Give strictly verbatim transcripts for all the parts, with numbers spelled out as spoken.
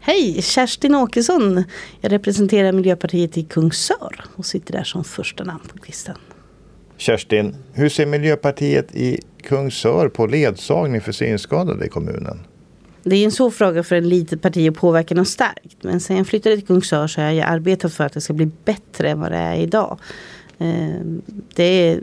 Hej, Kerstin Åkesson. Jag representerar Miljöpartiet i Kungsör och sitter där som första namn på listan. Kerstin, hur ser Miljöpartiet i Kungsör på ledsagning för synskadade i kommunen? Det är en svår fråga för en litet parti att påverka något starkt. Men sen jag flyttade till Kungsör så har jag arbetat för att det ska bli bättre än vad det är idag. Det är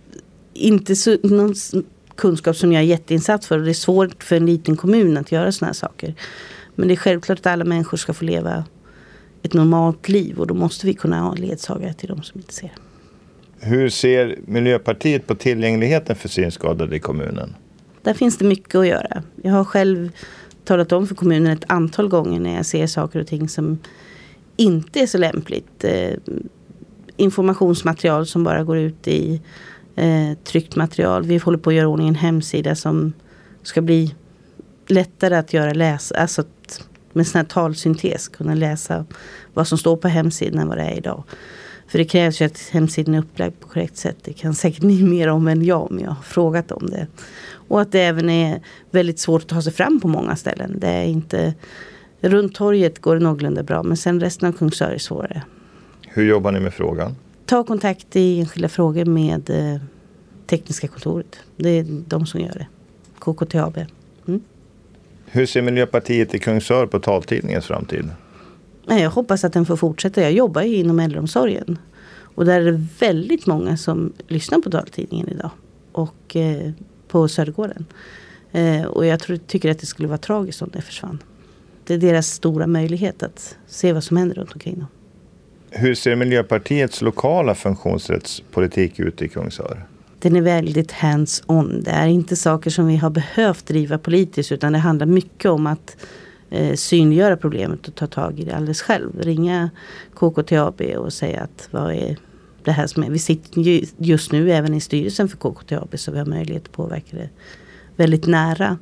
inte så, någon kunskap som jag är jätteinsatt för. Och det är svårt för en liten kommun att göra såna här saker. Men det är självklart att alla människor ska få leva ett normalt liv. Och då måste vi kunna ha ledsagare till de som inte ser. Hur ser Miljöpartiet på tillgängligheten för synskadade i kommunen? Där finns det mycket att göra. Jag har själv talat om för kommunen ett antal gånger när jag ser saker och ting som inte är så lämpligt. Eh, informationsmaterial som bara går ut i eh, tryckt material. Vi håller på att göra ordning en hemsida som ska bli lättare att göra läsa. Alltså att med sån här talsyntes kunna läsa vad som står på hemsidan än vad det är idag. För det krävs ju att hemsidan är upplagd på korrekt sätt. Det kan säkert ni mer om än jag om jag har frågat om det. Och att det även är väldigt svårt att ta sig fram på många ställen. Det är inte, runt torget går det någorlunda bra, men sen resten av Kungsör är svårare. Hur jobbar ni med frågan? Ta kontakt i enskilda frågor med eh, tekniska kontoret. Det är de som gör det. K K T A B. Mm. Hur ser Miljöpartiet i Kungsör på taltidningens framtid? Jag hoppas att den får fortsätta. Jag jobbar ju inom äldreomsorgen. Och där är det väldigt många som lyssnar på taltidningen idag. Och eh, på Södergården. Eh, och jag tror, tycker att det skulle vara tragiskt om det försvann. Det är deras stora möjlighet att se vad som händer runt omkring dem. Hur ser Miljöpartiets lokala funktionsrättspolitik ut i Kungsör? Den är väldigt hands-on. Det är inte saker som vi har behövt driva politiskt, utan det handlar mycket om att eh, synliggöra problemet och ta tag i det alldeles själv. Ringa K K T A B och säga att vad är det här som är. Vi sitter ju just nu även i styrelsen för K K T A B, så vi har möjlighet att påverka det väldigt nära.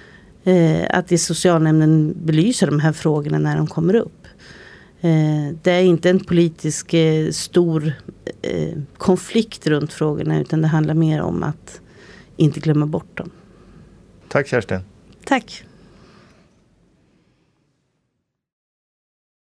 Eh, att i socialnämnden belyser de här frågorna när de kommer upp. Eh, det är inte en politisk eh, stor eh, konflikt runt frågorna, utan det handlar mer om att inte glömma bort dem. Tack Kerstin. Tack.